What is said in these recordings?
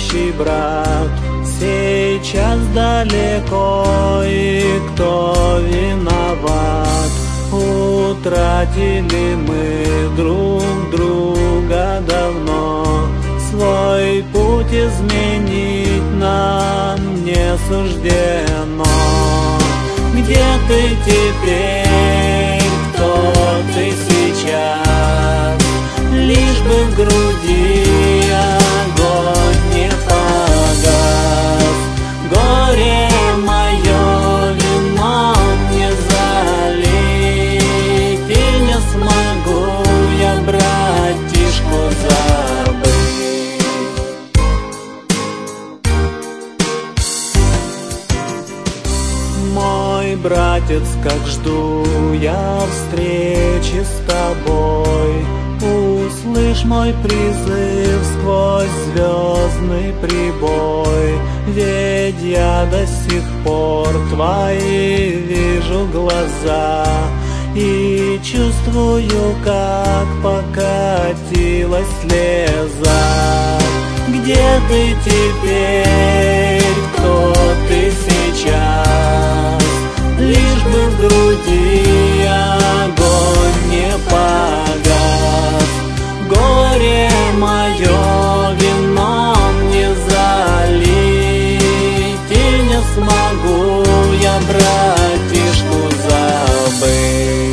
любящий брат сейчас далеко, и кто виноват? Утратили мы друг друга давно, свой путь изменить нам не суждено. Где ты теперь, кто ты сейчас? Лишь бы в груди огонь не погас. Горе мое вином не залить, и не смогу я братишку забыть. Мой братец, как жду я встречи с тобой, услышь мой призыв сквозь звездный прибой. Ведь я до сих пор твои вижу глаза и чувствую, как покатилась слеза. Где ты теперь, кто ты сейчас? Лишь бы в груди огонь не погас. Горе мое вином не залить, и не смогу я братишку забыть.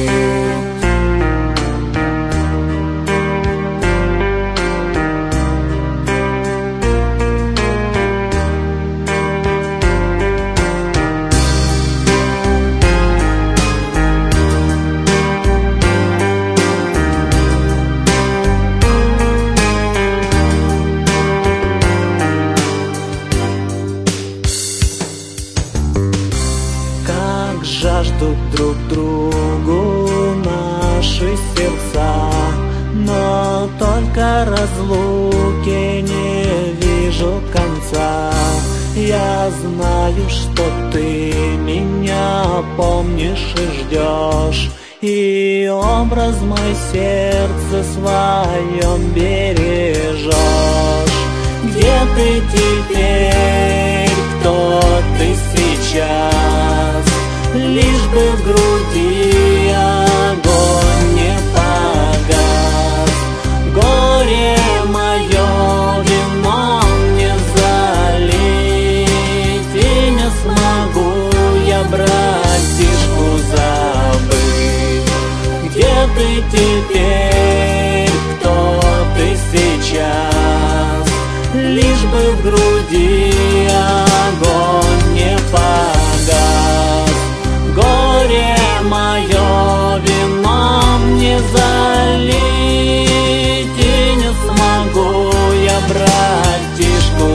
Жаждут друг другу наши сердца, но только разлуки не вижу конца. Я знаю, что ты меня помнишь и ждешь, и образ мой сердце своем бережешь. Где ты теперь, кто ты сейчас? Лишь бы в груди огонь не погас. Горе мое вином не залить, и не смогу я братишку забыть. Где ты теперь, кто ты сейчас? Лишь бы в груди огонь не погас. Горе мое вином не залить, и не смогу я братишку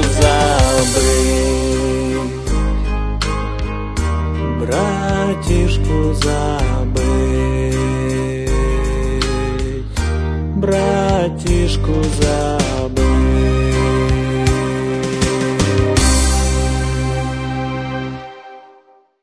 забыть. Братишку забыть. Братишку забыть.